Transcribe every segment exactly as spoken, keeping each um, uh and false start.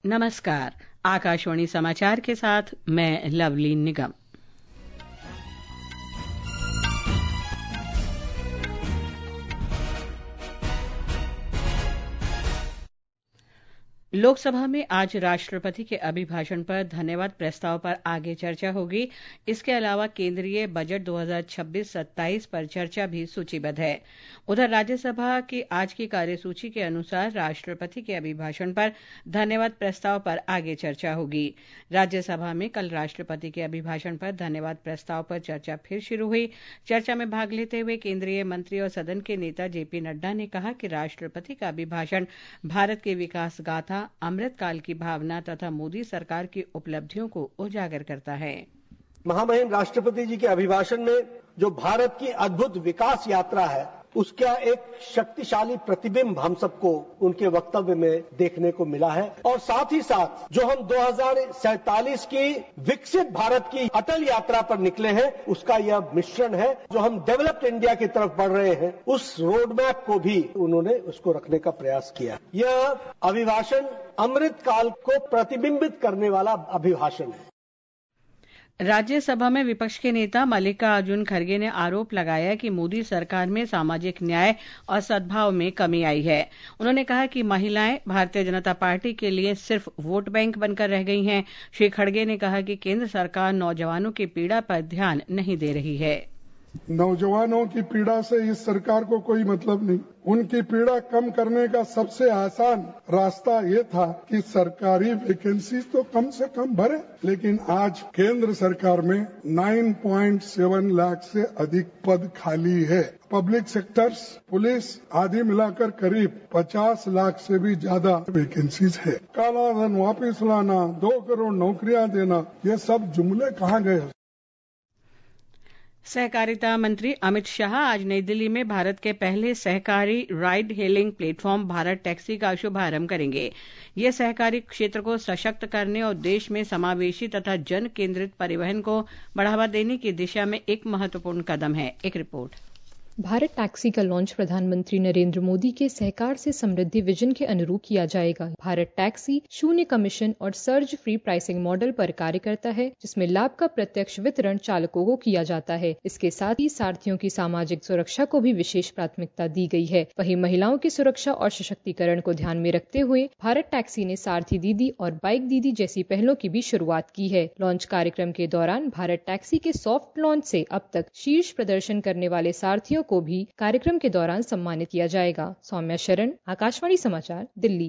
नमस्कार। आकाशवाणी समाचार के साथ मैं लवली निगम। लोकसभा में आज राष्ट्रपति के अभिभाषण पर धन्यवाद प्रस्ताव पर आगे चर्चा होगी। इसके अलावा केंद्रीय बजट दो हज़ार छब्बीस सत्ताईस पर चर्चा भी सूचीबद्ध है। उधर राज्यसभा की आज की कार्यसूची के अनुसार राष्ट्रपति के अभिभाषण पर धन्यवाद प्रस्ताव पर आगे चर्चा होगी। राज्यसभा में कल राष्ट्रपति के अभिभाषण पर धन्यवाद प्रस्ताव पर चर्चा फिर शुरू हुई। चर्चा में भाग लेते हुए केंद्रीय मंत्री और सदन के नेता जेपी नड्डा ने कहा कि राष्ट्रपति का अभिभाषण भारत के विकास गाथा, अमृतकाल की भावना तथा मोदी सरकार की उपलब्धियों को उजागर करता है। महामहिम राष्ट्रपति जी के अभिभाषण में जो भारत की अद्भुत विकास यात्रा है, उसका एक शक्तिशाली प्रतिबिंब हम सबको उनके वक्तव्य में देखने को मिला है। और साथ ही साथ जो हम दो हज़ार सैंतालीस की विकसित भारत की अटल यात्रा पर निकले हैं, उसका यह मिश्रण है। जो हम डेवलप्ड इंडिया की तरफ बढ़ रहे हैं, उस रोड मैप को भी उन्होंने उसको रखने का प्रयास किया। यह अभिभाषण अमृतकाल को प्रतिबिंबित करने वाला अभिभाषण है। राज्यसभा में विपक्ष के नेता मल्लिकार्जुन खड़गे ने आरोप लगाया कि मोदी सरकार में सामाजिक न्याय और सद्भाव में कमी आई है। उन्होंने कहा कि महिलाएं भारतीय जनता पार्टी के लिए सिर्फ वोट बैंक बनकर रह गई हैं। श्री खड़गे ने कहा कि केंद्र सरकार नौजवानों की पीड़ा पर ध्यान नहीं दे रही है। नौजवानों की पीड़ा से इस सरकार को कोई मतलब नहीं। उनकी पीड़ा कम करने का सबसे आसान रास्ता ये था कि सरकारी वैकेंसी तो कम से कम भरे। लेकिन आज केंद्र सरकार में नौ पॉइंट सात लाख से अधिक पद खाली है। पब्लिक सेक्टर्स, पुलिस आदि मिलाकर करीब पचास लाख से भी ज्यादा वैकेंसीज है। काला धन वापिस लाना, दो करोड़ नौकरियां देना, ये सब जुमले कहाँ गए? सहकारिता मंत्री अमित शाह आज नई दिल्ली में भारत के पहले सहकारी ride hailing platform Bharat taxi का शुभारंभ करेंगे। यह सहकारी क्षेत्र को सशक्त करने और देश में समावेशी तथा जन केंद्रित परिवहन को बढ़ावा देने की दिशा में एक महत्वपूर्ण कदम है। एक रिपोर्ट। भारत टैक्सी का लॉन्च प्रधानमंत्री नरेंद्र मोदी के सहकार से समृद्धि विजन के अनुरूप किया जाएगा। भारत टैक्सी शून्य कमीशन और सर्ज फ्री प्राइसिंग मॉडल पर कार्य करता है, जिसमें लाभ का प्रत्यक्ष वितरण चालकों को किया जाता है। इसके साथ ही सारथियों की सामाजिक सुरक्षा को भी विशेष प्राथमिकता दी गई है। वहीं महिलाओं की सुरक्षा और सशक्तिकरण को ध्यान में रखते हुए भारत टैक्सी ने सारथी दीदी और बाइक दीदी जैसी पहलों की भी शुरुआत की है। लॉन्च कार्यक्रम के दौरान भारत टैक्सी के सॉफ्ट लॉन्च से अब तक शीर्ष प्रदर्शन करने वाले सारथियों को भी कार्यक्रम के दौरान सम्मानित किया जाएगा। सौम्या शरण, आकाशवाणी समाचार, दिल्ली।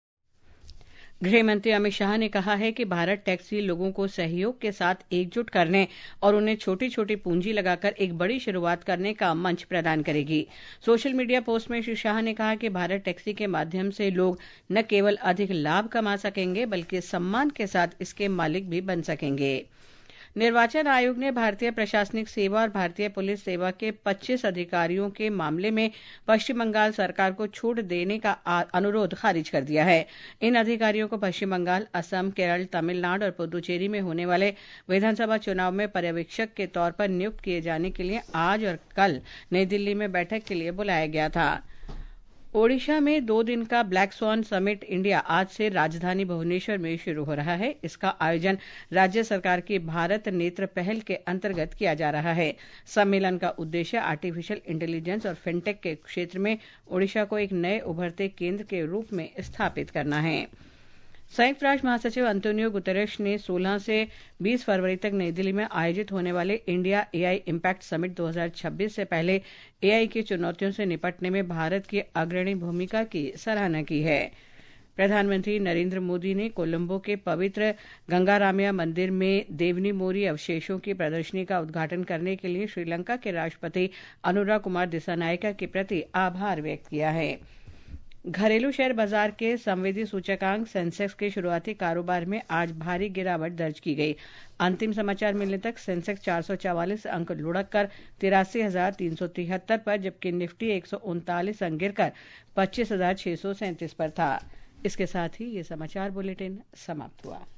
गृह मंत्री अमित शाह ने कहा है कि भारत टैक्सी लोगों को सहयोग के साथ एकजुट करने और उन्हें छोटी छोटी पूंजी लगाकर एक बड़ी शुरुआत करने का मंच प्रदान करेगी। सोशल मीडिया पोस्ट में श्री शाह ने कहा कि भारत टैक्सी के माध्यम से लोग न केवल अधिक लाभ कमा सकेंगे, बल्कि सम्मान के साथ इसके मालिक भी बन सकेंगे। निर्वाचन आयोग ने भारतीय प्रशासनिक सेवा और भारतीय पुलिस सेवा के पच्चीस अधिकारियों के मामले में पश्चिम बंगाल सरकार को छूट देने का अनुरोध खारिज कर दिया है। इन अधिकारियों को पश्चिम बंगाल, असम, केरल, तमिलनाडु और पुदुचेरी में होने वाले विधानसभा चुनाव में पर्यवेक्षक के तौर पर नियुक्त किए जाने के लिए आज और कल नई दिल्ली में बैठक के लिए बुलाया गया था। ओडिशा में दो दिन का ब्लैक स्वॉन समिट इंडिया आज से राजधानी भुवनेश्वर में शुरू हो रहा है। इसका आयोजन राज्य सरकार की भारत नेत्र पहल के अंतर्गत किया जा रहा है। सम्मेलन का उद्देश्य आर्टिफिशियल इंटेलिजेंस और फिनटेक के क्षेत्र में ओडिशा को एक नए उभरते केंद्र के रूप में स्थापित करना है। संयुक्त राष्ट्र महासचिव अंतोनियो गुतेरेश ने सोलह से बीस फरवरी तक नई दिल्ली में आयोजित होने वाले इंडिया एआई इम्पैक्ट समिट दो हज़ार छब्बीस से पहले एआई की चुनौतियों से निपटने में भारत की अग्रणी भूमिका की सराहना की है। प्रधानमंत्री नरेंद्र मोदी ने कोलंबो के पवित्र गंगारामया मंदिर में देवनी मोरी अवशेषों की प्रदर्शनी का उद्घाटन करने के लिए श्रीलंका के राष्ट्रपति अनुरा कुमार दिसानायका के प्रति आभार व्यक्त किया है। घरेलू शेयर बाजार के संवेदी सूचकांक सेंसेक्स के शुरुआती कारोबार में आज भारी गिरावट दर्ज की गई। अंतिम समाचार मिलने तक सेंसेक्स चार सौ चवालीस अंक लुढ़क कर तिरासी हजार तीन सौ तिहत्तर पर, जबकि निफ्टी एक सौ उनतालीस अंक गिरकर पच्चीस हजार छह सौ सैंतीस पर था। इसके साथ ही ये समाचार बुलेटिन समाप्त हुआ।